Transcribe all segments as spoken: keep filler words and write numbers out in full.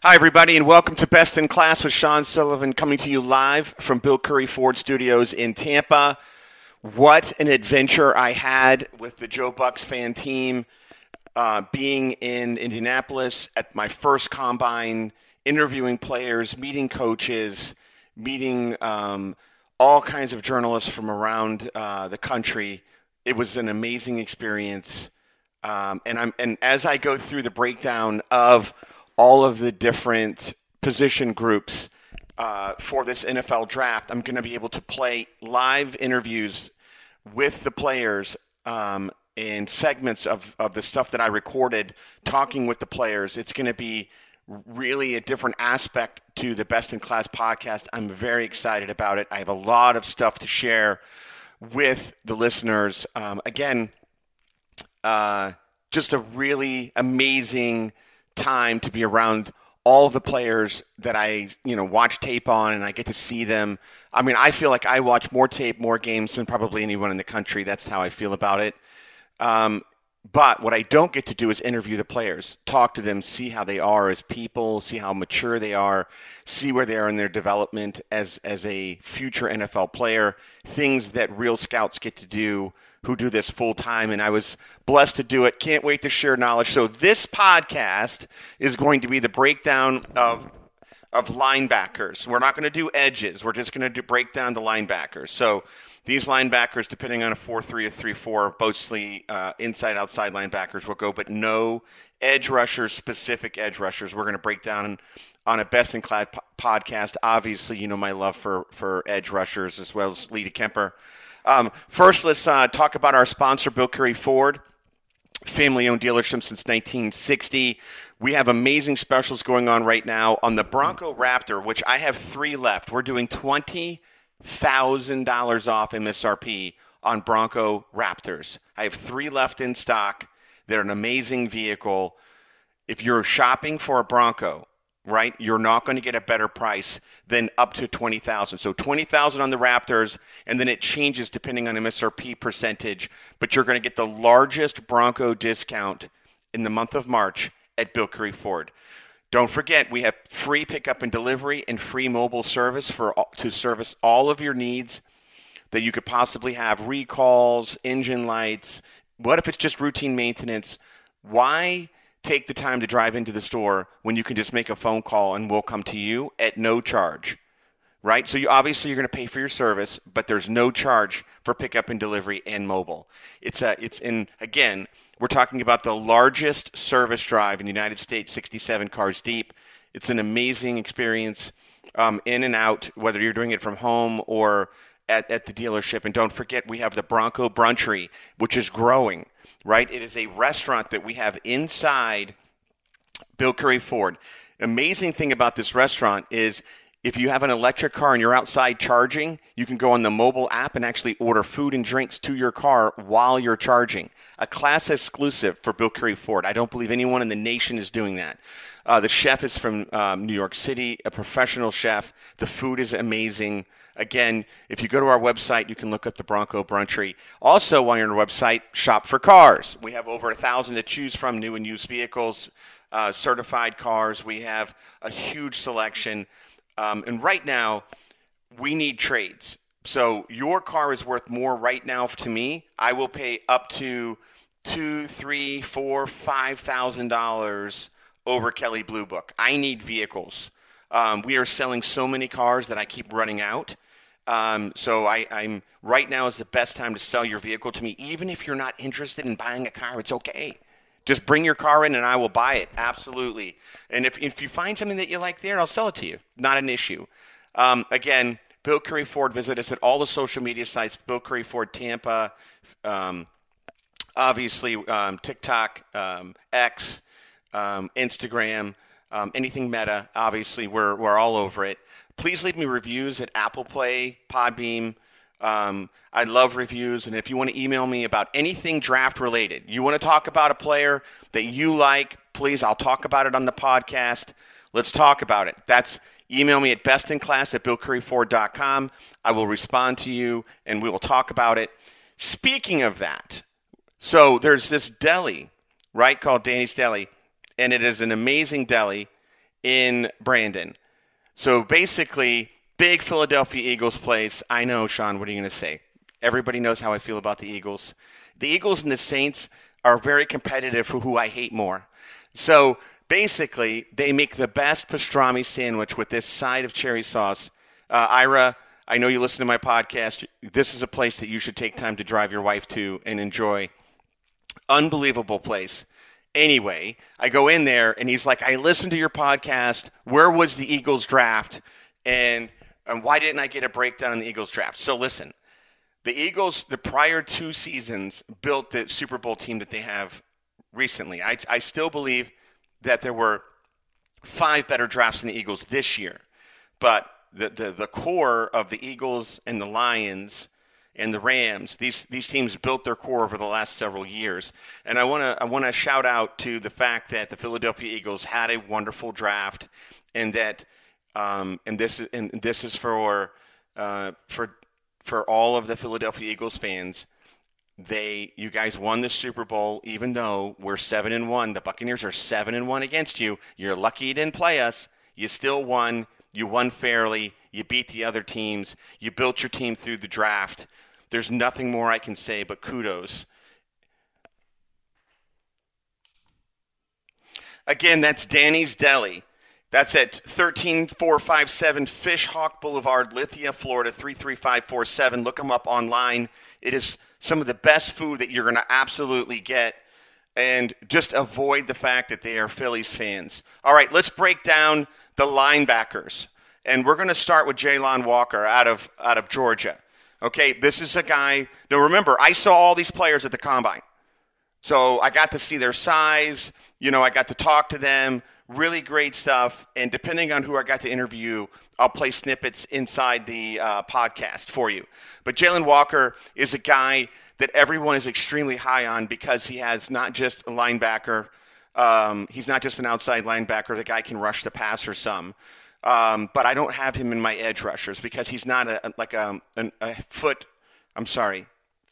Hi, everybody, and welcome to Best in Class with Sean Sullivan, coming to you live from Bill Curry Ford Studios in Tampa. What an adventure I had with the Joe Bucks fan team, uh, being in Indianapolis at my first combine, interviewing players, meeting coaches, meeting um, all kinds of journalists from around uh, the country. It was an amazing experience, um, and I'm and as I go through the breakdown of all of the different position groups uh, for this N F L draft, I'm going to be able to play live interviews with the players um, and segments of, of the stuff that I recorded talking with the players. It's going to be really a different aspect to the Best in Class podcast. I'm very excited about it. I have a lot of stuff to share with the listeners. Um, again, uh, just a really amazing time to be around all of the players that I, you know, watch tape on, and I get to see them. I mean, I feel like I watch more tape, more games than probably anyone in the country. That's how I feel about it. Um, but what I don't get to do is interview the players, talk to them, see how they are as people, see how mature they are, see where they are in their development as as a future N F L player, things that real scouts get to do who do this full time, and I was blessed to do it. Can't wait to share knowledge. So this podcast is going to be the breakdown of of linebackers. We're not going to do edges. We're just going to do break down the linebackers. So these linebackers, depending on a four three or three four, mostly uh, inside-outside linebackers will go, but no edge rushers, specific edge rushers. We're going to break down on a best-in-class po- podcast. Obviously, you know my love for, for edge rushers as well as Lita Kemper. Um, first, let's uh, talk about our sponsor, Bill Curry Ford, family-owned dealership since nineteen sixty. We have amazing specials going on right now on the Bronco Raptor, which I have three left. We're doing twenty thousand dollars off M S R P on Bronco Raptors. I have three left in stock. They're an amazing vehicle. If you're shopping for a Bronco, right, you're not going to get a better price than up to twenty thousand dollars. So twenty thousand dollars on the Raptors, and then it changes depending on M S R P percentage, but you're going to get the largest Bronco discount in the month of March at Bill Curry Ford. Don't forget, we have free pickup and delivery and free mobile service for to service all of your needs that you could possibly have, recalls, engine lights. What if it's just routine maintenance? Why take the time to drive into the store when you can just make a phone call and we'll come to you at no charge, right? So you obviously you're going to pay for your service, but there's no charge for pickup and delivery and mobile. It's a, it's in, again, we're talking about the largest service drive in the United States, sixty-seven cars deep. It's an amazing experience um, in and out, whether you're doing it from home or at, at the dealership. And don't forget, we have the Bronco Brunchery, which is growing. Right? It is a restaurant that we have inside Bill Curry Ford. Amazing thing about this restaurant is if you have an electric car and you're outside charging, you can go on the mobile app and actually order food and drinks to your car while you're charging. A class exclusive for Bill Curry Ford. I don't believe anyone in the nation is doing that. Uh, the chef is from um, New York City, a professional chef. The food is amazing. Again, if you go to our website, you can look up the Bronco Brunchery. Also, while you're on our website, shop for cars. We have over a thousand to choose from, new and used vehicles, uh, certified cars. We have a huge selection. Um, and right now, we need trades. So your car is worth more right now to me. I will pay up to two, three, four, five thousand dollars over Kelley Blue Book. I need vehicles. Um, we are selling so many cars that I keep running out. Um, so I, I'm right now is the best time to sell your vehicle to me. Even if you're not interested in buying a car, it's okay. Just bring your car in and I will buy it. Absolutely. And if if you find something that you like there, I'll sell it to you. Not an issue. Um, again, Bill Curry Ford. Visit us at all the social media sites. Bill Curry Ford Tampa. Um, obviously, um, TikTok, um, X, um, Instagram, um, anything Meta. Obviously, we're we're all over it. Please leave me reviews at Apple Play, Podbeam. Um, I love reviews, and if you want to email me about anything draft related, you want to talk about a player that you like, please, I'll talk about it on the podcast. Let's talk about it. That's email me at bestinclass at bill curry ford dot com. I will respond to you, and we will talk about it. Speaking of that, so there's this deli, right, called Danny's Deli, and it is an amazing deli. in Brandon. So basically, big Philadelphia Eagles place. I know, Sean, what are you going to say? Everybody knows how I feel about the Eagles. The Eagles and the Saints are very competitive for who I hate more. So basically, they make the best pastrami sandwich with this side of cherry sauce. Uh, Ira, I know you listen to my podcast. This is a place that you should take time to drive your wife to and enjoy. Unbelievable place. Anyway, I go in there, and he's like, I listened to your podcast. Where was the Eagles draft? And, and why didn't I get a breakdown on the Eagles draft? So listen, the Eagles, the prior two seasons, built the Super Bowl team that they have recently. I, I still believe that there were five better drafts than the Eagles this year. But the, the, the core of the Eagles and the Lions and the Rams, these these teams built their core over the last several years. And I want to I want to shout out to the fact that the Philadelphia Eagles had a wonderful draft, and that um, and this is and this is for uh, for for all of the Philadelphia Eagles fans. They you guys won the Super Bowl, even though we're seven and one. The Buccaneers are seven and one against you. You're lucky you didn't play us. You still won. You won fairly. You beat the other teams. You built your team through the draft. There's nothing more I can say but kudos. Again, that's Danny's Deli. That's at thirteen four five seven Fishhawk Boulevard, Lithia, Florida, three three five four seven. Look them up online. It is some of the best food that you're going to absolutely get. And just avoid the fact that they are Phillies fans. All right, let's break down the linebackers. And we're going to start with Jalon Walker out of out of Georgia. Okay, this is a guy. Now remember, I saw all these players at the Combine. So I got to see their size. You know, I got to talk to them. Really great stuff. And depending on who I got to interview, I'll play snippets inside the uh, podcast for you. But Jalon Walker is a guy that everyone is extremely high on because he has not just a linebacker. Um, he's not just an outside linebacker. The guy can rush the passer some. Um, but I don't have him in my edge rushers because he's not a like a, a, a foot. I'm sorry.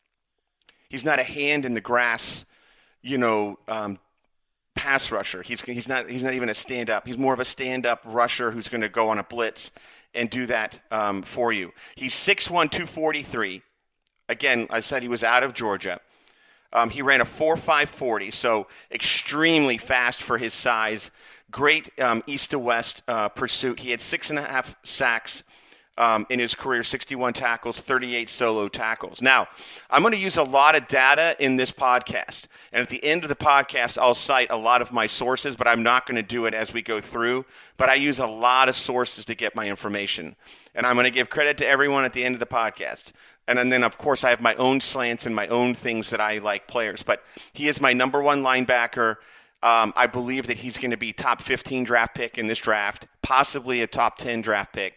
He's not a hand in the grass, you know, um, pass rusher. He's he's not he's not even a stand up. He's more of a stand up rusher who's going to go on a blitz and do that um, for you. He's six one, two forty-three. Again, I said he was out of Georgia. Um, he ran a four five forty, so extremely fast for his size. Great um, east to west uh, pursuit. He had six and a half sacks um, in his career, sixty-one tackles, thirty-eight solo tackles. Now, I'm going to use a lot of data in this podcast, and at the end of the podcast, I'll cite a lot of my sources, but I'm not going to do it as we go through. But I use a lot of sources to get my information, and I'm going to give credit to everyone at the end of the podcast. And then, of course, I have my own slants and my own things that I like players. But he is my number one linebacker. Um, I believe that he's going to be top fifteen draft pick in this draft, possibly a top ten draft pick.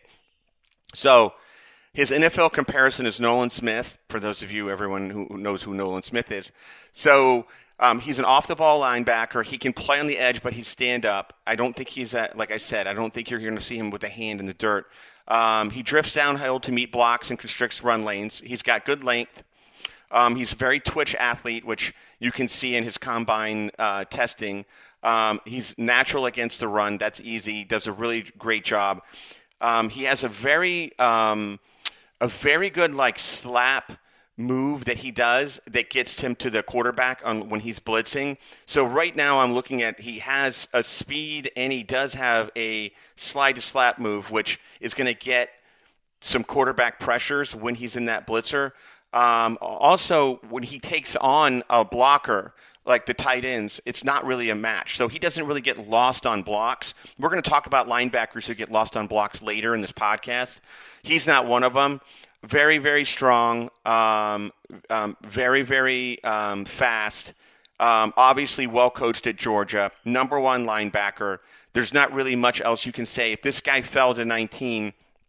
So his N F L comparison is Nolan Smith, for those of you, everyone who knows who Nolan Smith is. So um, he's an off-the-ball linebacker. He can play on the edge, but he's stand-up. I don't think he's, at, like I said, I don't think you're going to see him with a hand in the dirt. Um, he drifts downhill to meet blocks and constricts run lanes. He's got good length. Um, he's a very twitch athlete, which you can see in his combine uh, testing. Um, he's natural against the run. That's easy. He does a really great job. Um, he has a very, um, a very good like slap move that he does that gets him to the quarterback on when he's blitzing. So right now I'm looking at he has a speed and he does have a slide to slap move, which is going to get some quarterback pressures when he's in that blitzer. Um, also, when he takes on a blocker like the tight ends, it's not really a match. So he doesn't really get lost on blocks. We're going to talk about linebackers who get lost on blocks later in this podcast. He's not one of them. Very, very strong, um, um, very, very um, fast, um, obviously well-coached at Georgia, number one linebacker. There's not really much else you can say. If this guy fell to nineteen,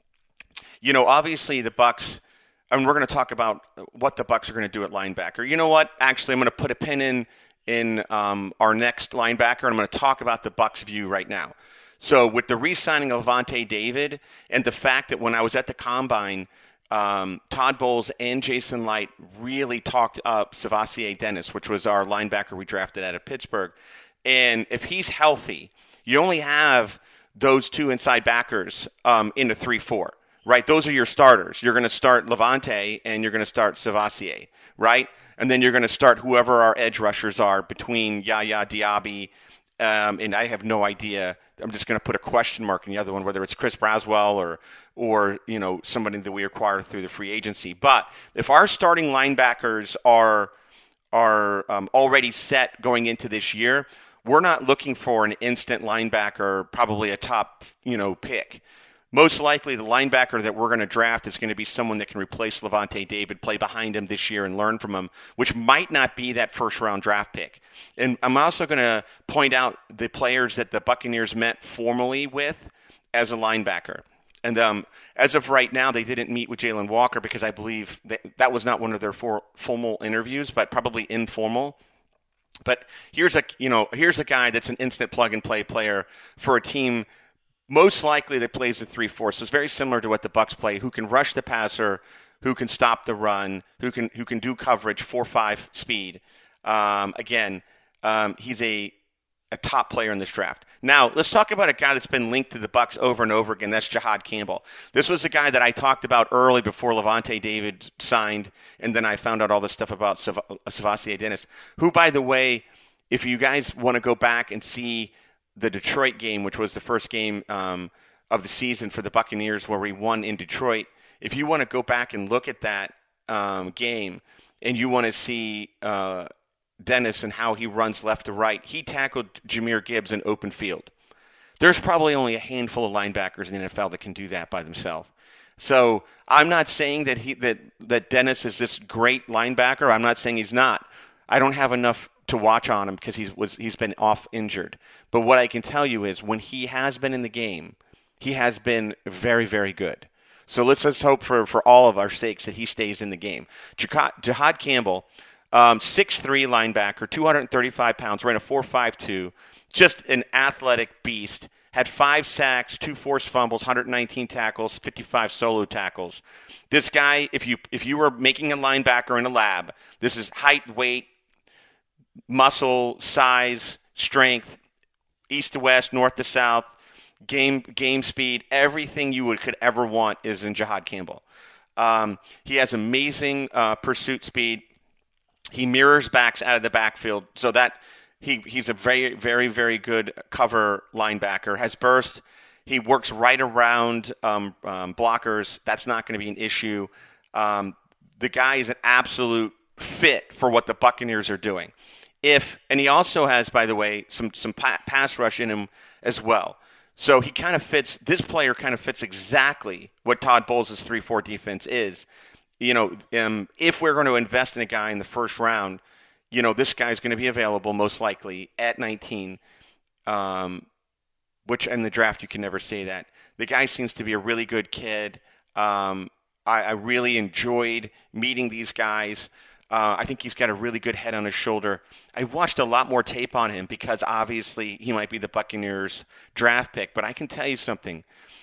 you know, obviously the Bucs, and we're going to talk about what the Bucs are going to do at linebacker. You know what? Actually, I'm going to put a pin in, in um, our next linebacker, and I'm going to talk about the Bucs view right now. So with the re-signing of Lavonte David and the fact that when I was at the Combine, Um, Todd Bowles and Jason Light really talked up Savassier Dennis, which was our linebacker we drafted out of Pittsburgh. And if he's healthy, you only have those two inside backers um, into three four, right? Those are your starters. You're going to start Levante and you're going to start Savassier, right? And then you're going to start whoever our edge rushers are between Yaya Diaby, um, and I have no idea. I'm just going to put a question mark in the other one, whether it's Chris Braswell or, or you know, somebody that we acquired through the free agency. But if our starting linebackers are are um, already set going into this year, we're not looking for an instant linebacker, probably a top, you know, pick. Most likely the linebacker that we're going to draft is going to be someone that can replace Levante David, play behind him this year and learn from him, which might not be that first-round draft pick. And I'm also going to point out the players that the Buccaneers met formally with as a linebacker. And um, as of right now, they didn't meet with Jalen Walker because I believe that, that was not one of their four formal interviews, but probably informal. But here's a you know here's a guy that's an instant plug-and-play player for a team most likely that plays a three four. So it's very similar to what the Bucs play, who can rush the passer, who can stop the run, who can who can do coverage, four five speed. Um, again, um, he's a a top player in this draft. Now, let's talk about a guy that's been linked to the Bucs over and over again. That's Jihad Campbell. This was the guy that I talked about early before Levante David signed, and then I found out all this stuff about Sav- Savassier Dennis, who, by the way, if you guys want to go back and see the Detroit game, which was the first game um, of the season for the Buccaneers where we won in Detroit, if you want to go back and look at that um, game and you want to see uh, Dennis and how he runs left to right, he tackled Jahmyr Gibbs in open field. There's probably only a handful of linebackers in the N F L that can do that by themselves. So I'm not saying that he that, that Dennis is this great linebacker. I'm not saying he's not. I don't have enough to watch on him because he's was he's been off injured. But what I can tell you is when he has been in the game, he has been very, very good. So let's just hope for, for all of our sakes that he stays in the game. Jihad, Jihad Campbell, um, six three linebacker, two hundred thirty-five pounds, ran a four five two, just an athletic beast. Had five sacks, two forced fumbles, one hundred nineteen tackles, fifty-five solo tackles. This guy, if you if you were making a linebacker in a lab, this is height, weight, muscle, size, strength, east to west, north to south, game game speed, everything you would could ever want is in Jihad Campbell. Um, he has amazing uh, pursuit speed. He mirrors backs out of the backfield, so that he he's a very, very, very good cover linebacker. Has burst. He works right around um, um, blockers. That's not going to be an issue. Um, the guy is an absolute fit for what the Buccaneers are doing. If and he also has, by the way, some some pa- pass rush in him as well. So he kind of fits. This player kind of fits exactly what Todd Bowles' three four defense is. You know, um, if we're going to invest in a guy in the first round, you know, this guy's going to be available most likely at nineteen. Um, which in the draft you can never say that. The guy seems to be a really good kid. Um, I, I really enjoyed meeting these guys. Uh, I think he's got a really good head on his shoulder. I watched a lot more tape on him because obviously he might be the Buccaneers draft pick. But I can tell you something.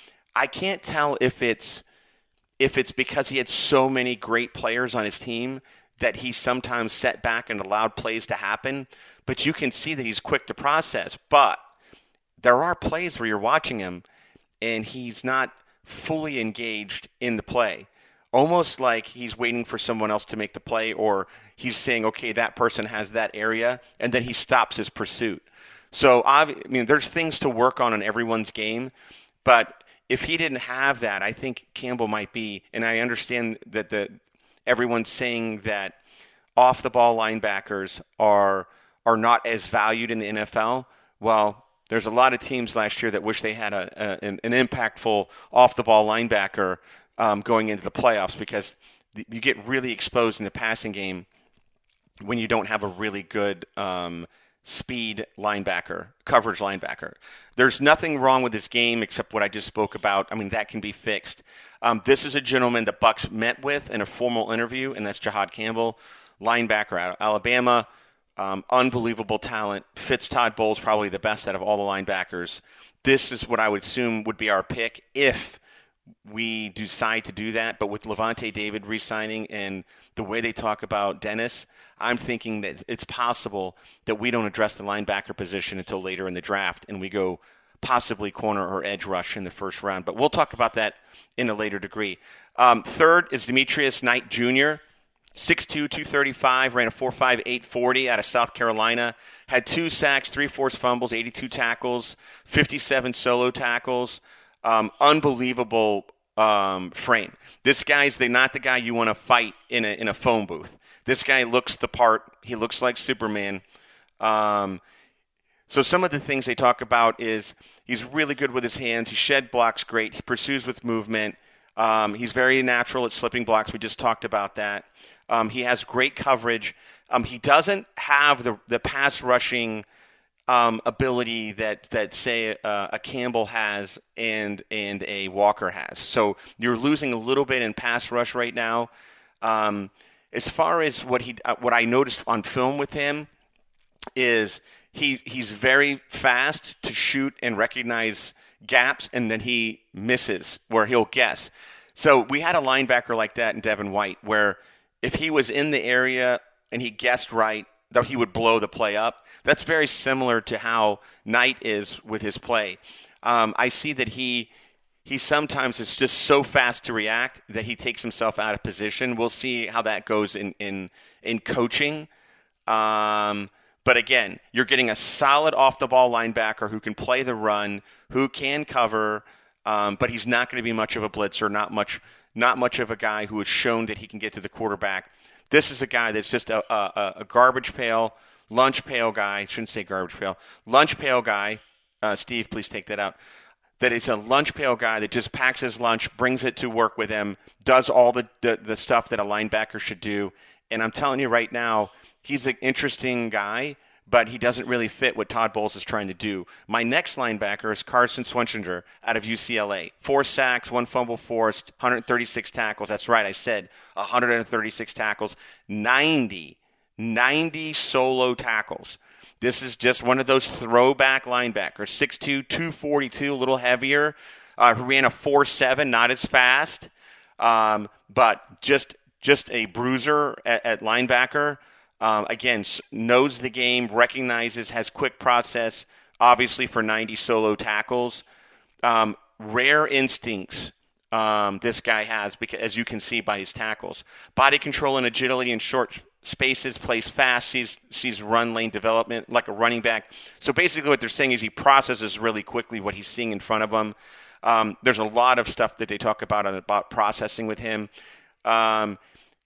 I can't tell if it's if it's because he had so many great players on his team that he sometimes set back and allowed plays to happen. But you can see that he's quick to process. But there are plays where you're watching him and he's not fully engaged in the play. Almost like he's waiting for someone else to make the play, or he's saying, okay, that person has that area, and then he stops his pursuit. So, I mean, there's things to work on in everyone's game, but if he didn't have that, I think Campbell might be, and I understand that the everyone's saying that off-the-ball linebackers are are not as valued in the N F L. Well, there's a lot of teams last year that wish they had a, a an, an impactful off-the-ball linebacker Um, going into the playoffs because th- you get really exposed in the passing game when you don't have a really good um, speed linebacker, coverage linebacker. There's nothing wrong with this game except what I just spoke about. I mean, that can be fixed. Um, this is a gentleman the Bucs met with in a formal interview, and that's Jihad Campbell, linebacker out of Alabama. Um, unbelievable talent. Fits Todd Bowles probably the best out of all the linebackers. This is what I would assume would be our pick if we decide to do that. But with Levante David re-signing and the way they talk about Dennis, I'm thinking that it's possible that we don't address the linebacker position until later in the draft and we go possibly corner or edge rush in the first round. But we'll talk about that in a later degree. Um, third is Demetrius Knight Junior six two, two thirty-five, ran a four five, eight forty out of South Carolina. Had two sacks, three forced fumbles, eighty-two tackles, fifty-seven solo tackles. Um, unbelievable um, frame. This guy's the, not the guy you want to fight in a, in a phone booth. This guy looks the part. He looks like Superman. Um, so some of the things they talk about is he's really good with his hands. He shed blocks great. He pursues with movement. Um, he's very natural at slipping blocks. We just talked about that. Um, he has great coverage. Um, he doesn't have the the pass rushing um, ability that that say uh, a Campbell has and and a Walker has. So you're losing a little bit in pass rush right now. Um, as far as what he uh, what I noticed on film with him is he he's very fast to shoot and recognize gaps, and then he misses where he'll guess. So we had a linebacker like that in Devin White, where if he was in the area and he guessed right, that he would blow the play up. That's very similar to how Knight is with his play. Um, I see that he he sometimes is just so fast to react that he takes himself out of position. We'll see how that goes in in, in coaching. Um, but again, you're getting a solid off-the-ball linebacker who can play the run, who can cover, um, but he's not going to be much of a blitzer, not much not much of a guy who has shown that he can get to the quarterback. This is a guy that's just a, a, a garbage pail, lunch pail guy. I shouldn't say garbage pail. Lunch pail guy. Uh, Steve, please take that out. That is a lunch pail guy that just packs his lunch, brings it to work with him, does all the, the, the stuff that a linebacker should do. And I'm telling you right now, he's an interesting guy, but he doesn't really fit what Todd Bowles is trying to do. My next linebacker is Carson Schwarzenegger out of U C L A. Four sacks, one fumble forced, one hundred thirty-six tackles. That's right, I said one hundred thirty-six tackles, ninety, ninety solo tackles. This is just one of those throwback linebackers, six two, two forty-two, a little heavier, uh, who ran a four seven, not as fast, um, but just just a bruiser at, at linebacker. Um, again, knows the game, recognizes, has quick process, obviously for ninety solo tackles. Um, rare instincts um, this guy has, because as you can see by his tackles. Body control and agility in short spaces, plays fast, sees, sees run lane development like a running back. So basically what they're saying is he processes really quickly what he's seeing in front of him. Um, there's a lot of stuff that they talk about about processing with him. Um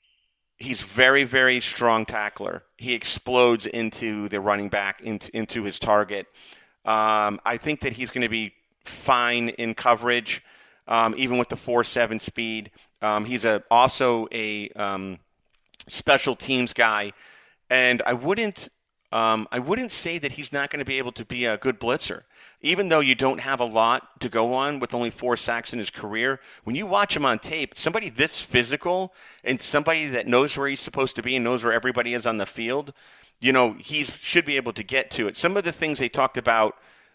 He's very, very strong tackler. He explodes into the running back, into, into his target. Um, I think that he's going to be fine in coverage, um, even with the four seven speed. Um, he's a, also a um, special teams guy, and I wouldn't um, I wouldn't say that he's not going to be able to be a good blitzer. Even though you don't have a lot to go on with only four sacks in his career, when you watch him on tape, somebody this physical and somebody that knows where he's supposed to be and knows where everybody is on the field, you know, he should be able to get to it. Some of the things they talked about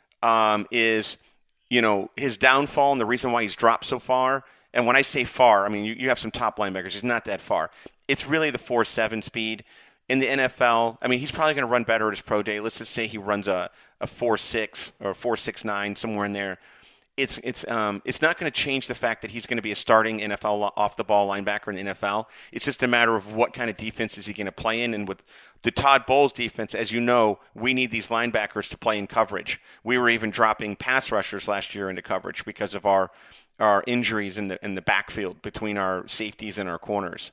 um, is, you know, his downfall and the reason why he's dropped so far. And when I say far, I mean, you, you have some top linebackers. He's not that far. It's really the four seven speed. In the N F L, I mean, he's probably going to run better at his pro day. Let's just say he runs a, a four six or a four six nine, somewhere in there. It's it's um it's not going to change the fact that he's going to be a starting N F L off-the-ball linebacker in the N F L. It's just a matter of what kind of defense is he going to play in. And with the Todd Bowles defense, as you know, we need these linebackers to play in coverage. We were even dropping pass rushers last year into coverage because of our our injuries in the in the backfield between our safeties and our corners.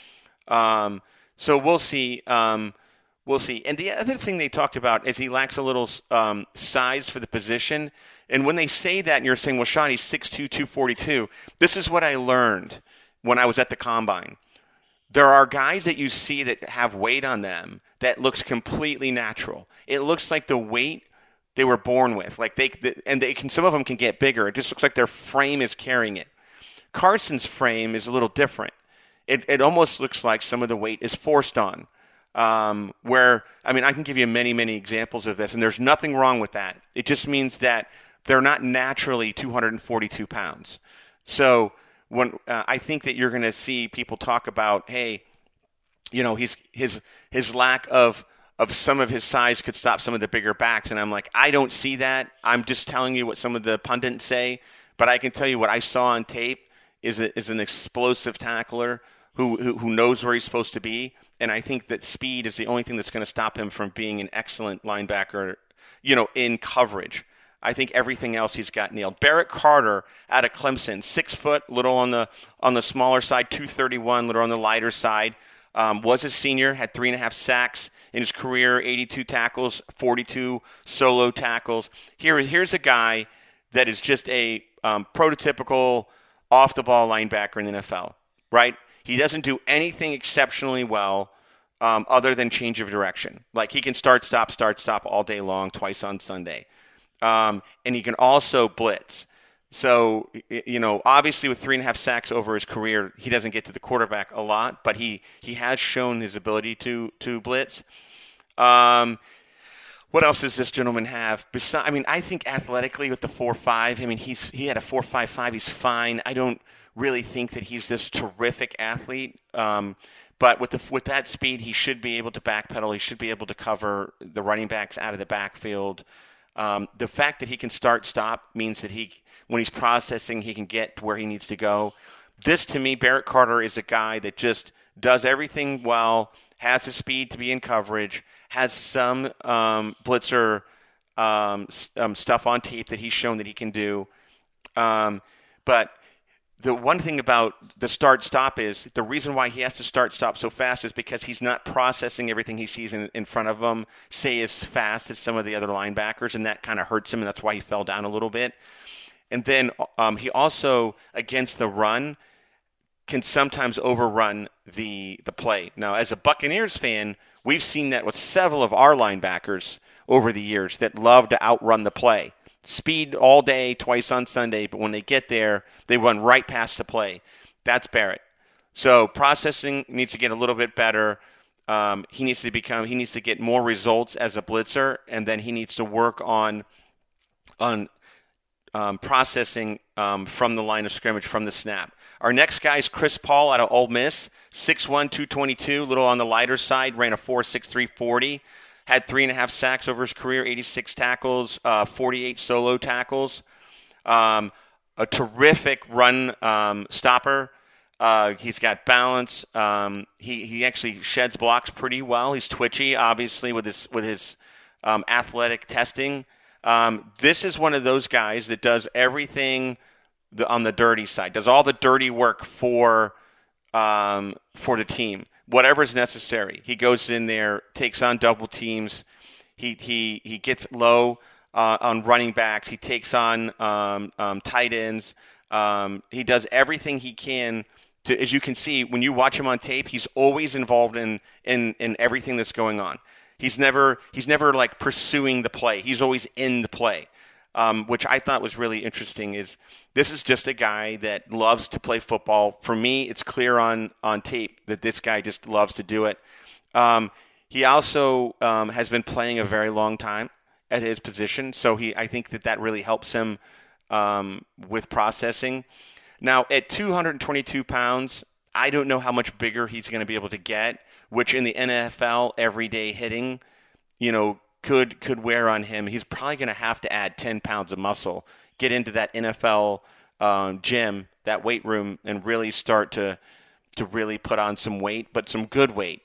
Um. So we'll see. Um, we'll see. And the other thing they talked about is he lacks a little um, size for the position. And when they say that, and you're saying, well, Sean, he's six two, two forty-two. This is what I learned when I was at the Combine. There are guys that you see that have weight on them that looks completely natural. It looks like the weight they were born with. Like they, and they can. Some of them can get bigger. It just looks like their frame is carrying it. Carson's frame is a little different. It it almost looks like some of the weight is forced on. Um, where, I mean, I can give you many, many examples of this, and there's nothing wrong with that. It just means that they're not naturally two hundred forty-two pounds. So when uh, I think that you're going to see people talk about, hey, you know, his his his lack of of some of his size could stop some of the bigger backs. And I'm like, I don't see that. I'm just telling you what some of the pundits say. But I can tell you what I saw on tape is a, is an explosive tackler who, who who knows where he's supposed to be. And I think that speed is the only thing that's going to stop him from being an excellent linebacker, you know, in coverage. I think everything else he's got nailed. Barrett Carter out of Clemson, six foot, little on the on the smaller side, two thirty-one, little on the lighter side. Um, was a senior, had three and a half sacks in his career, eighty-two tackles, forty-two solo tackles. Here, here's a guy that is just a um, prototypical off-the-ball linebacker in the N F L, right? He doesn't do anything exceptionally well um, other than change of direction. Like he can start, stop, start, stop all day long, twice on Sunday. Um, and he can also blitz. So, you know, obviously with three and a half sacks over his career, he doesn't get to the quarterback a lot, but he, he has shown his ability to to blitz. Um, what else does this gentleman have? Besides, I mean, I think athletically with the four five, I mean, he's he had a four five five, he's fine. I don't really think that he's this terrific athlete. Um, but with the with that speed, he should be able to backpedal. He should be able to cover the running backs out of the backfield. Um, the fact that he can start, stop means that he, when he's processing, he can get to where he needs to go. This, to me, Barrett Carter is a guy that just does everything well, has the speed to be in coverage, has some um, blitzer um, um, stuff on tape that he's shown that he can do. Um, but the one thing about the start-stop is the reason why he has to start-stop so fast is because he's not processing everything he sees in, in front of him, say, as fast as some of the other linebackers, and that kind of hurts him, and that's why he fell down a little bit. And then um, he also, against the run, can sometimes overrun the the play. Now, as a Buccaneers fan, we've seen that with several of our linebackers over the years that love to outrun the play. Speed all day, twice on Sunday, but when they get there, they run right past the play. That's Barrett. So processing needs to get a little bit better. Um, he needs to become. He needs to get more results as a blitzer, and then he needs to work on on um, processing um, from the line of scrimmage, from the snap. Our next guy is Chris Paul out of Ole Miss, six one, two twenty-two, a little on the lighter side, ran a four six three forty. Had three and a half sacks over his career, eighty-six tackles, uh, forty-eight solo tackles. Um, a terrific run um, stopper. Uh, he's got balance. Um, he he actually sheds blocks pretty well. He's twitchy, obviously, with his with his um, athletic testing. Um, this is one of those guys that does everything the, on the dirty side, does all the dirty work for um, for the team. Whatever's necessary. He goes in there, takes on double teams. He he he gets low uh, on running backs. He takes on um, um, tight ends. Um, he does everything he can to, as you can see, when you watch him on tape, he's always involved in, in, in everything that's going on. He's never he's never like pursuing the play. He's always in the play. Um, which I thought was really interesting, is this is just a guy that loves to play football. For me, it's clear on, on tape that this guy just loves to do it. Um, he also um, has been playing a very long time at his position, so he I think that that really helps him um, with processing. Now, at two hundred twenty-two pounds, I don't know how much bigger he's going to be able to get, which in the N F L, everyday hitting, you know, could could wear on him. He's probably going to have to add ten pounds of muscle, get into that N F L um, gym, that weight room, and really start to to really put on some weight, but some good weight.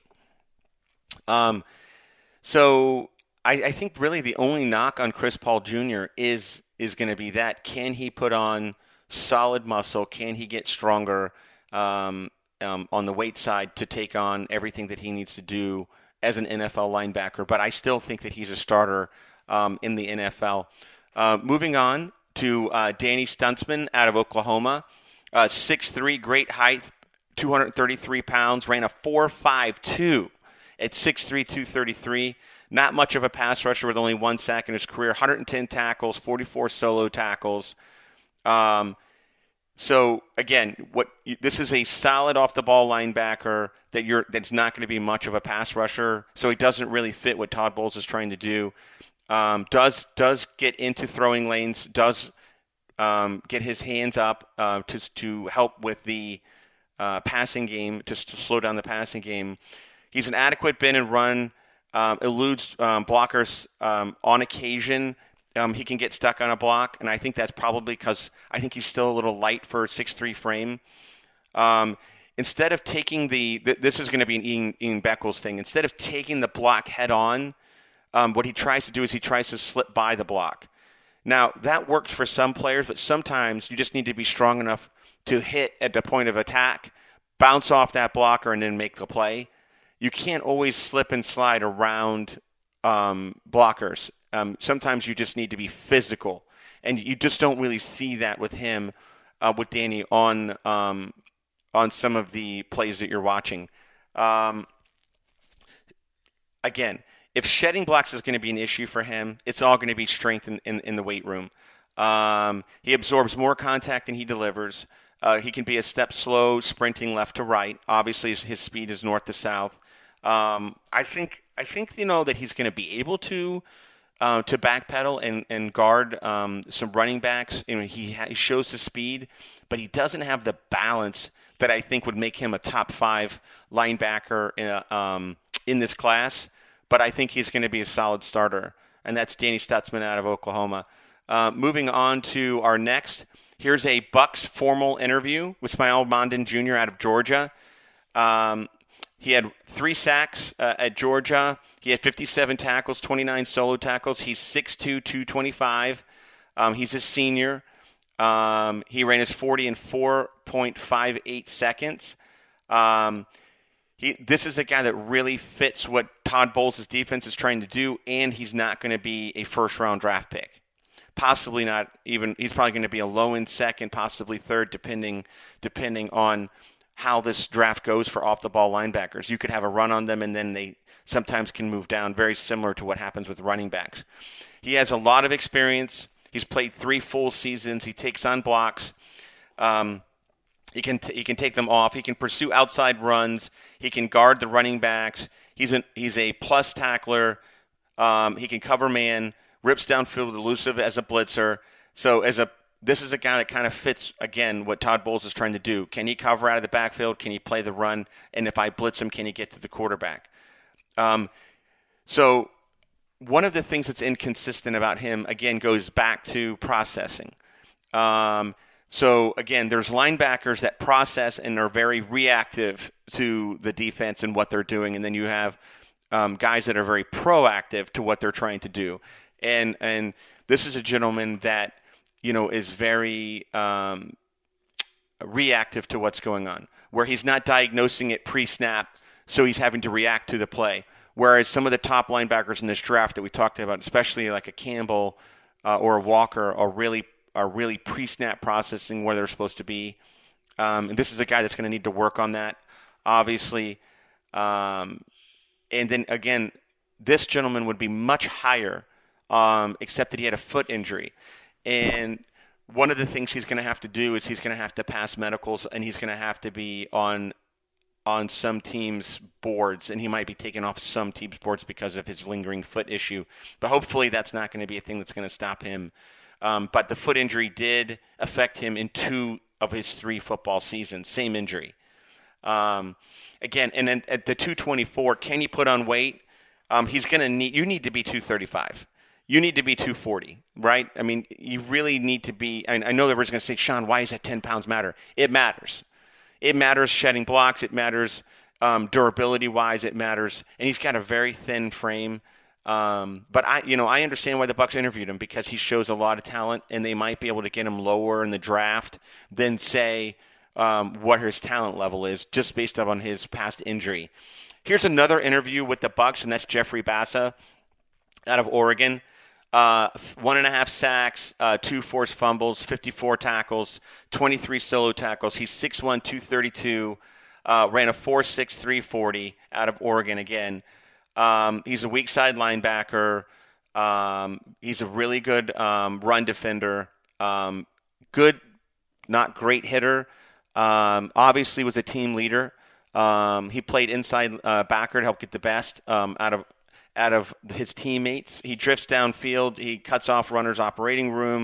Um, so I, I think really the only knock on Chris Paul Junior is is going to be that, can he put on solid muscle? Can he get stronger um, um, on the weight side to take on everything that he needs to do as an N F L linebacker? But I still think that he's a starter um, in the N F L. Uh, moving on to uh, Danny Stunsman out of Oklahoma. Uh, six three, great height, two hundred thirty-three pounds, ran a four five two at six three, two thirty-three. Not much of a pass rusher with only one sack in his career, one hundred ten tackles, forty-four solo tackles. Um, So again, what this is a solid off-the-ball linebacker that you're that's not going to be much of a pass rusher. So he doesn't really fit what Todd Bowles is trying to do. Um, does does get into throwing lanes. Does um, get his hands up uh, to to help with the uh, passing game, just to slow down the passing game. He's an adequate bend and run um, eludes um, blockers um, on occasion. Um, he can get stuck on a block, and I think that's probably because I think he's still a little light for a six three frame. Um, instead of taking the th- – this is going to be an Ian, Ian Beckles thing. Instead of taking the block head on, um, what he tries to do is he tries to slip by the block. Now, that works for some players, but sometimes you just need to be strong enough to hit at the point of attack, bounce off that blocker, and then make the play. You can't always slip and slide around um, blockers. Um, sometimes you just need to be physical, and you just don't really see that with him, uh, with Danny on um, on some of the plays that you're watching. Um, again, if shedding blocks is going to be an issue for him, it's all going to be strength in, in, in the weight room. Um, he absorbs more contact than he delivers. Uh, he can be a step slow, sprinting left to right. Obviously, his, his speed is north to south. Um, I think I think you know that he's going to be able to. Uh, to backpedal and, and guard um, some running backs. You know, he, ha- he shows the speed, but he doesn't have the balance that I think would make him a top five linebacker in, a, um, in this class. But I think he's going to be a solid starter, and that's Danny Stutzman out of Oklahoma. Uh, moving on to our next, here's a Bucs formal interview with Smael Mondon Junior out of Georgia. Um, He had three sacks uh, at Georgia. He had fifty-seven tackles, twenty-nine solo tackles. He's six two, two twenty-five. Um, he's a senior. Um, he ran his forty in four point five eight seconds. Um, he, this is a guy that really fits what Todd Bowles' defense is trying to do, and he's not going to be a first-round draft pick. Possibly not even – he's probably going to be a low-end second, possibly third, depending depending on – how this draft goes for off-the-ball linebackers. You could have a run on them, and then they sometimes can move down, very similar to what happens with running backs. He has a lot of experience. He's played three full seasons. He takes on blocks. Um, he can t- he can take them off. He can pursue outside runs. He can guard the running backs. He's an, he's a plus tackler. Um, he can cover man, rips downfield, elusive as a blitzer. So as a This is a guy that kind of fits, again, what Todd Bowles is trying to do. Can he cover out of the backfield? Can he play the run? And if I blitz him, can he get to the quarterback? Um, so one of the things that's inconsistent about him, again, goes back to processing. Um, so, again, there's linebackers that process and are very reactive to the defense and what they're doing. And then you have um, guys that are very proactive to what they're trying to do. And And this is a gentleman that, you know, is very um, reactive to what's going on, where he's not diagnosing it pre-snap, so he's having to react to the play. Whereas some of the top linebackers in this draft that we talked about, especially like a Campbell uh, or a Walker, are really are really pre-snap processing where they're supposed to be. Um, and this is a guy that's going to need to work on that, obviously. Um, and then, again, this gentleman would be much higher, um, except that he had a foot injury. And one of the things he's going to have to do is he's going to have to pass medicals, and he's going to have to be on on some teams' boards, and he might be taken off some teams' boards because of his lingering foot issue. But hopefully that's not going to be a thing that's going to stop him. Um, but the foot injury did affect him in two of his three football seasons, same injury. Um, again, and then at the two twenty-four, can he put on weight? Um, he's going to need. You need to be two thirty-five. You need to be two forty, right? I mean, you really need to be – I know everyone's going to say, Sean, why does that ten pounds matter? It matters. It matters shedding blocks. It matters um, durability-wise. It matters. And he's got a very thin frame. Um, but, I, you know, I understand why the Bucs interviewed him, because he shows a lot of talent, and they might be able to get him lower in the draft than say um, what his talent level is just based on his past injury. Here's another interview with the Bucs, and that's Jeffrey Bassa out of Oregon. Uh, one and a half sacks, uh, two forced fumbles, fifty-four tackles, twenty-three solo tackles. He's six one, two thirty-two, uh, ran a four six, three forty out of Oregon again. Um, he's a weak side linebacker. Um, he's a really good um, run defender. Um, good, not great hitter. Um, obviously was a team leader. Um, he played inside uh, backer to help get the best um, out of out of his teammates. He drifts downfield. He cuts off runners' operating room.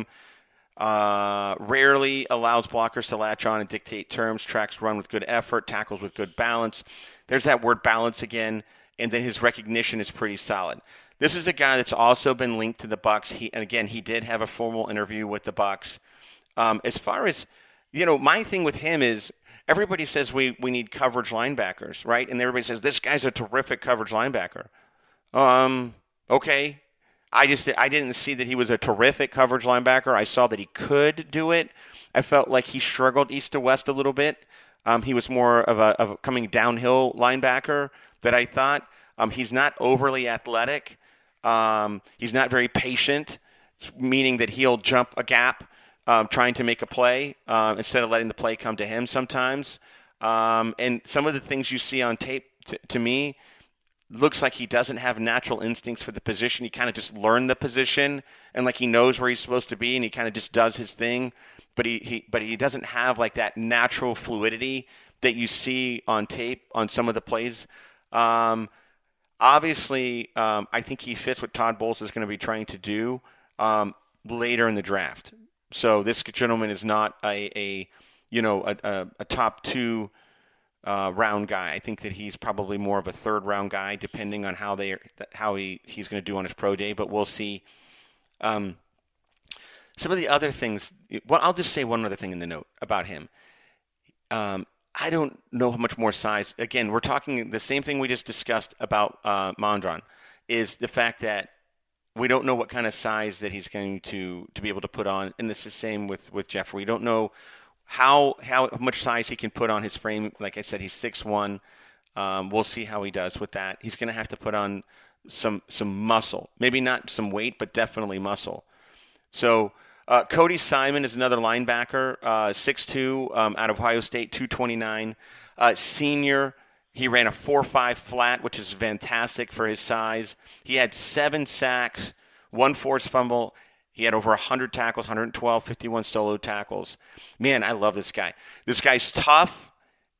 Uh, rarely allows blockers to latch on and dictate terms. Tracks run with good effort. Tackles with good balance. There's that word balance again. and then his recognition is pretty solid. This is a guy that's also been linked to the Bucs. He, and again, he did have a formal interview with the Bucs. Um, as far as, you know, my thing with him is everybody says we, we need coverage linebackers, right? And everybody says this guy's a terrific coverage linebacker. Um, okay. I just I didn't see that he was a terrific coverage linebacker. I saw that he could do it. I felt like he struggled east to west a little bit. Um, he was more of a, of a coming downhill linebacker that I thought. Um, he's not overly athletic. Um, he's not very patient, meaning that he'll jump a gap um, trying to make a play uh, instead of letting the play come to him sometimes. Um, and some of the things you see on tape, t- to me, looks like he doesn't have natural instincts for the position. He kind of just learned the position, and like he knows where he's supposed to be, and he kind of just does his thing. But he, he but he doesn't have like that natural fluidity that you see on tape on some of the plays. Um, Obviously, um, I think he fits what Todd Bowles is going to be trying to do um, later in the draft. So this gentleman is not a, a you know, a, a, a top two uh, round guy. I think that he's probably more of a third round guy, depending on how they how he, he's going to do on his pro day. But we'll see. Um, some of the other things. Well, I'll just say one other thing in the note about him. Um, I don't know how much more size. Again, we're talking the same thing we just discussed about uh, Mondron, is the fact that we don't know what kind of size that he's going to, to be able to put on. And it's the same with, with Jeffrey. We don't know how how much size he can put on his frame. Like I said, he's six one. Um, we'll see how he does with that. He's going to have to put on some some muscle. Maybe not some weight, but definitely muscle. So Uh, Cody Simon is another linebacker, uh, six two, um, out of Ohio State, two twenty-nine. Uh, senior, he ran a four five flat, which is fantastic for his size. He had seven sacks, one forced fumble. He had over one hundred tackles, one twelve, fifty-one solo tackles. Man, I love this guy. This guy's tough,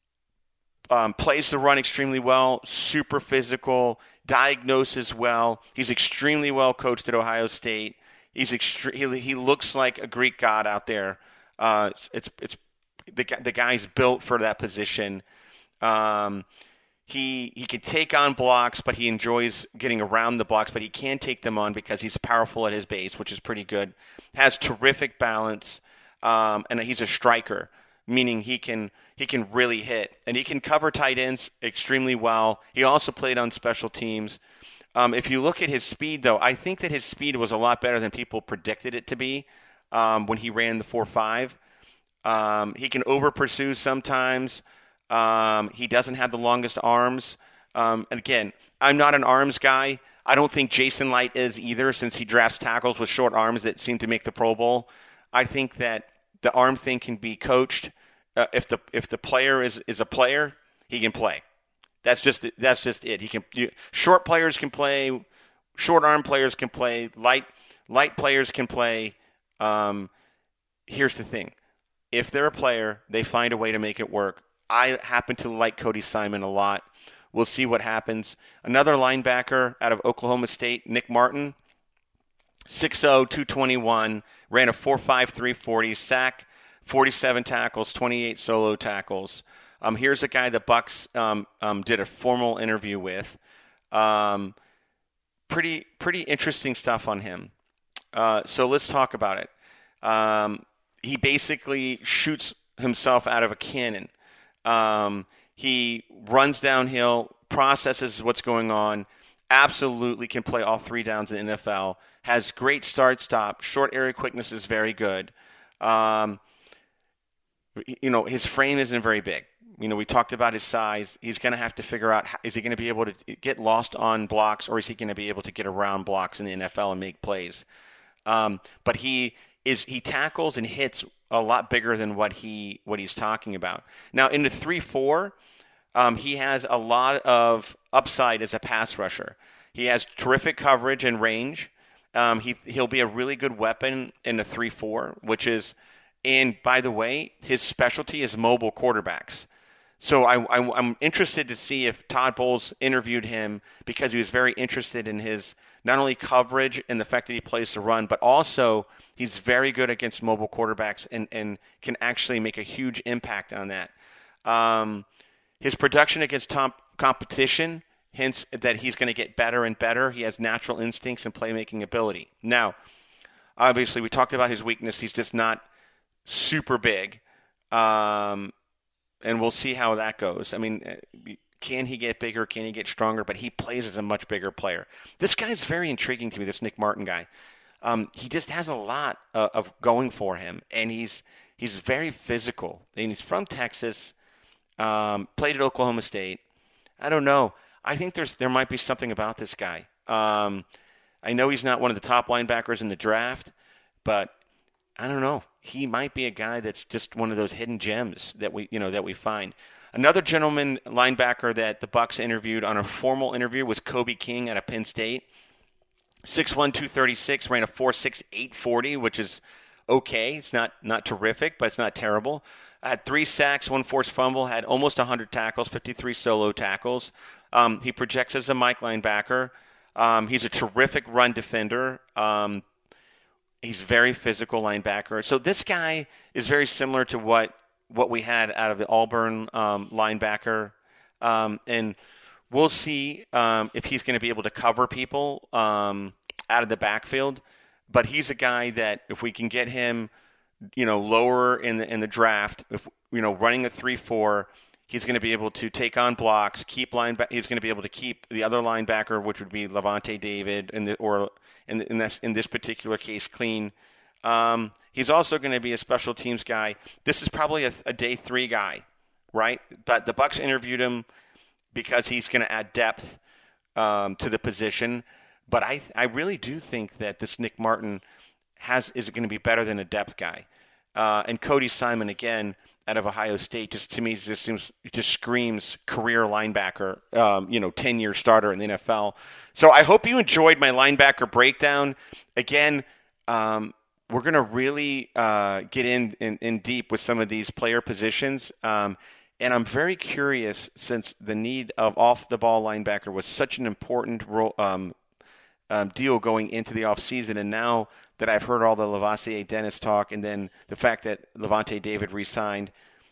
um, plays the run extremely well, super physical, diagnoses well. He's extremely well coached at Ohio State. He's extre- he, he looks like a Greek god out there. Uh, it's it's the the guy's built for that position. Um, he he can take on blocks, but he enjoys getting around the blocks. But he can take them on because he's powerful at his base, which is pretty good. Has terrific balance, um, and he's a striker, meaning he can he can really hit, and he can cover tight ends extremely well. He also played on special teams. Um, if you look at his speed, though, I think that his speed was a lot better than people predicted it to be um, when he ran the four five. Um, he can over-pursue sometimes. Um, he doesn't have the longest arms. Um, and again, I'm not an arms guy. I don't think Jason Light is either, since he drafts tackles with short arms that seem to make the Pro Bowl. I think that the arm thing can be coached. Uh, if the if the player is, is a player, he can play. That's just that's just it. He can you, short players can play, short arm players can play, light light players can play. Um, here's the thing: if they're a player, they find a way to make it work. I happen to like Cody Simon a lot. We'll see what happens. Another linebacker out of Oklahoma State, Nick Martin, six oh, two twenty-one, ran a four five, three forty, sack, forty-seven tackles, twenty-eight solo tackles. Um, here's a guy the Bucs um, um, did a formal interview with. Um, pretty pretty interesting stuff on him. Uh, so let's talk about it. Um, he basically shoots himself out of a cannon. Um, he runs downhill, processes what's going on, absolutely can play all three downs in the N F L, has great start-stop, short area quickness is very good. Um, you know, his frame isn't very big. You know, we talked about his size. He's going to have to figure out, how, is he going to be able to get lost on blocks, or is he going to be able to get around blocks in the N F L and make plays? Um, but he is he tackles and hits a lot bigger than what he what he's talking about. Now, in the three four, um, he has a lot of upside as a pass rusher. He has terrific coverage and range. Um, he he'll be a really good weapon in the three four, which is, and by the way, his specialty is mobile quarterbacks. So I, I, I'm interested to see if Todd Bowles interviewed him, because he was very interested in his not only coverage and the fact that he plays the run, but also he's very good against mobile quarterbacks and, and can actually make a huge impact on that. Um, his production against top competition, hints that he's going to get better and better. He has natural instincts and playmaking ability. Now, obviously, we talked about his weakness. He's just not super big, um, and we'll see how that goes. I mean, can he get bigger? Can he get stronger? But he plays as a much bigger player. This guy's very intriguing to me, this Nick Martin guy. Um, he just has a lot uh, of going for him, and he's he's very physical. And he's from Texas, um, played at Oklahoma State. I don't know. I think there's there might be something about this guy. Um, I know he's not one of the top linebackers in the draft, but I don't know. He might be a guy that's just one of those hidden gems that we you know that we find. Another gentleman linebacker that the Bucs interviewed on a formal interview was Kobe King out of Penn State. six one, two thirty-six, ran a four six, eight forty, which is okay. It's not, not terrific, but it's not terrible. Had three sacks, one forced fumble, had almost one hundred tackles, fifty-three solo tackles. Um, he projects as a Mike linebacker. Um, he's a terrific run defender. Um, he's very physical linebacker. So this guy is very similar to what, what we had out of the Auburn um, linebacker. Um, and we'll see um, if he's going to be able to cover people um, out of the backfield. But he's a guy that if we can get him, you know, lower in the in the draft, if you know, running a three four, he's going to be able to take on blocks, keep linebacker. He's going to be able to keep the other linebacker, which would be Lavonte David, in the, or in in this in this particular case, clean. Um, he's also going to be a special teams guy. This is probably a, a day three guy, right? But the Bucs interviewed him because he's going to add depth um, to the position. But I I really do think that this Nick Martin has is going to be better than a depth guy. Uh, and Cody Simon, again, out of Ohio State, just to me, just seems it just screams career linebacker, um, you know, ten-year starter in the N F L. So I hope you enjoyed my linebacker breakdown. Again, um, we're going to really uh, get in, in, in deep with some of these player positions. Um, and I'm very curious, since the need of off-the-ball linebacker was such an important role, um, um, deal going into the offseason, and now that I've heard all the Lavonte Dennis talk, and then the fact that Lavonte David re-signed,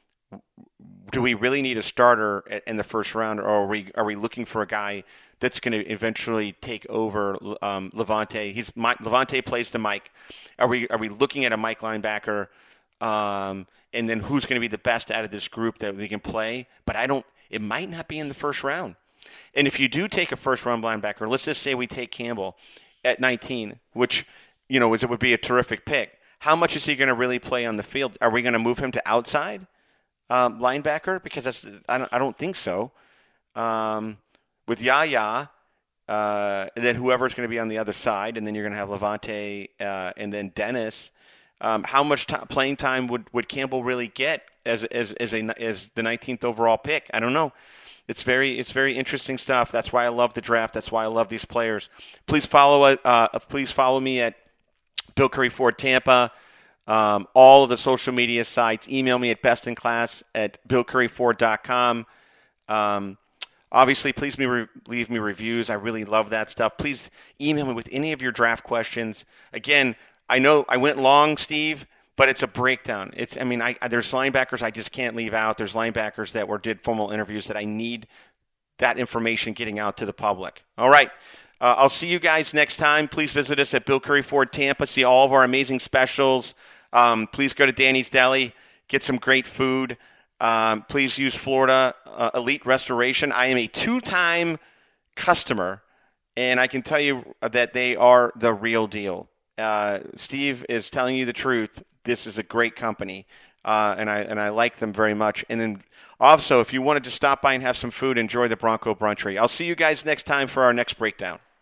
do we really need a starter in the first round, or are we are we looking for a guy that's going to eventually take over um, Lavonte? He's Mike, Lavonte plays the Mike. Are we are we looking at a Mike linebacker, um, and then who's going to be the best out of this group that we can play? But I don't. It might not be in the first round. And if you do take a first-round linebacker, let's just say we take Campbell at nineteen, which you know it would be a terrific pick. How much is he going to really play on the field? Are we going to move him to outside um, linebacker? Because that's I don't, I don't think so. Um, with Yaya, uh, and then whoever's going to be on the other side, and then you're going to have Lavonte uh, and then Dennis. Um, how much t- playing time would, would Campbell really get as as as a as the nineteenth overall pick? I don't know. It's very it's very interesting stuff. That's why I love the draft. That's why I love these players. Please follow uh, please follow me at Bill Curry Ford Tampa. Um, all of the social media sites. Email me at bestinclass at bill curry ford dot com. Um, obviously, please me re- leave me reviews. I really love that stuff. Please email me with any of your draft questions. Again, I know I went long, Steve, but it's a breakdown. It's I mean, I, there's linebackers I just can't leave out. There's linebackers that were did formal interviews that I need that information getting out to the public. All right. Uh, I'll see you guys next time. Please visit us at Bill Curry Ford Tampa. See all of our amazing specials. Um, please go to Danny's Deli. Get some great food. Um, please use Florida uh, Elite Restoration. I am a two-time customer, and I can tell you that they are the real deal. Uh, Steve is telling you the truth. This is a great company, uh, and I and I like them very much. And then also, if you wanted to stop by and have some food, enjoy the Bronco Brunchery. I'll see you guys next time for our next breakdown.